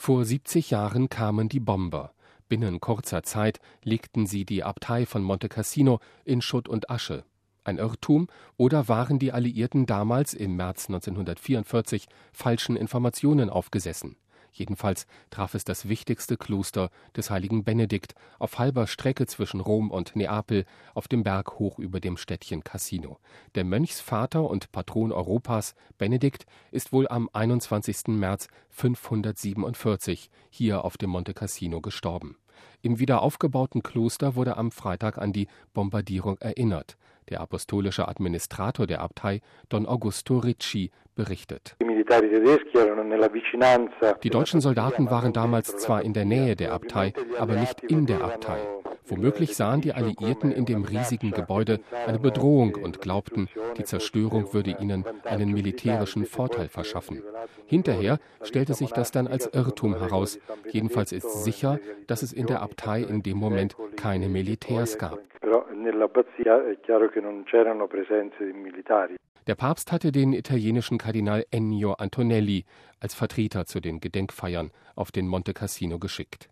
Vor 70 Jahren kamen die Bomber. Binnen kurzer Zeit legten sie die Abtei von Monte Cassino in Schutt und Asche. Ein Irrtum, oder waren die Alliierten damals im März 1944 falschen Informationen aufgesessen? Jedenfalls traf es das wichtigste Kloster des heiligen Benedikt auf halber Strecke zwischen Rom und Neapel auf dem Berg hoch über dem Städtchen Cassino. Der Mönchsvater und Patron Europas, Benedikt, ist wohl am 21. März 547 hier auf dem Monte Cassino gestorben. Im wiederaufgebauten Kloster wurde am Freitag an die Bombardierung erinnert. Der apostolische Administrator der Abtei, Don Augusto Ricci, berichtet. Die deutschen Soldaten waren damals zwar in der Nähe der Abtei, aber nicht in der Abtei. Womöglich sahen die Alliierten in dem riesigen Gebäude eine Bedrohung und glaubten, die Zerstörung würde ihnen einen militärischen Vorteil verschaffen. Hinterher stellte sich das dann als Irrtum heraus. Jedenfalls ist sicher, dass es in der Abtei in dem Moment keine Militärs gab. Der Papst hatte den italienischen Kardinal Ennio Antonelli als Vertreter zu den Gedenkfeiern auf den Monte Cassino geschickt.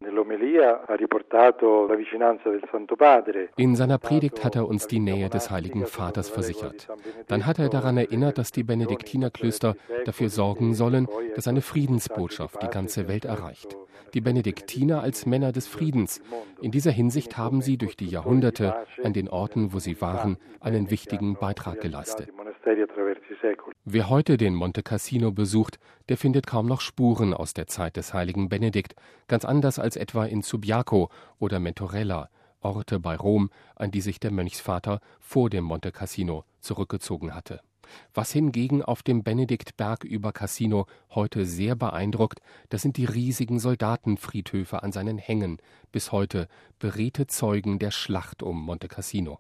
In seiner Predigt hat er uns die Nähe des Heiligen Vaters versichert. Dann hat er daran erinnert, dass die Benediktinerklöster dafür sorgen sollen, dass eine Friedensbotschaft die ganze Welt erreicht. Die Benediktiner als Männer des Friedens. In dieser Hinsicht haben sie durch die Jahrhunderte an den Orten, wo sie waren, einen wichtigen Beitrag geleistet. Wer heute den Monte Cassino besucht, der findet kaum noch Spuren aus der Zeit des heiligen Benedikt, ganz anders als etwa in Subiaco oder Mentorella, Orte bei Rom, an die sich der Mönchsvater vor dem Monte Cassino zurückgezogen hatte. Was hingegen auf dem Benediktberg über Cassino heute sehr beeindruckt, das sind die riesigen Soldatenfriedhöfe an seinen Hängen, bis heute beredte Zeugen der Schlacht um Monte Cassino.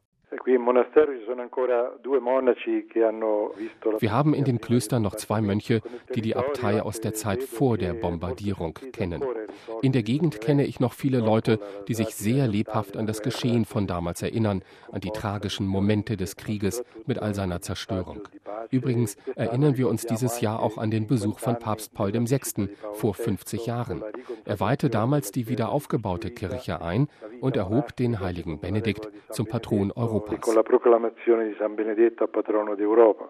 Wir haben in den Klöstern noch 2 Mönche, die die Abtei aus der Zeit vor der Bombardierung kennen. In der Gegend kenne ich noch viele Leute, die sich sehr lebhaft an das Geschehen von damals erinnern, an die tragischen Momente des Krieges mit all seiner Zerstörung. Übrigens erinnern wir uns dieses Jahr auch an den Besuch von Papst Paul VI. Vor 50 Jahren. Er weihte damals die wiederaufgebaute Kirche ein und erhob den heiligen Benedikt zum Patron Europas.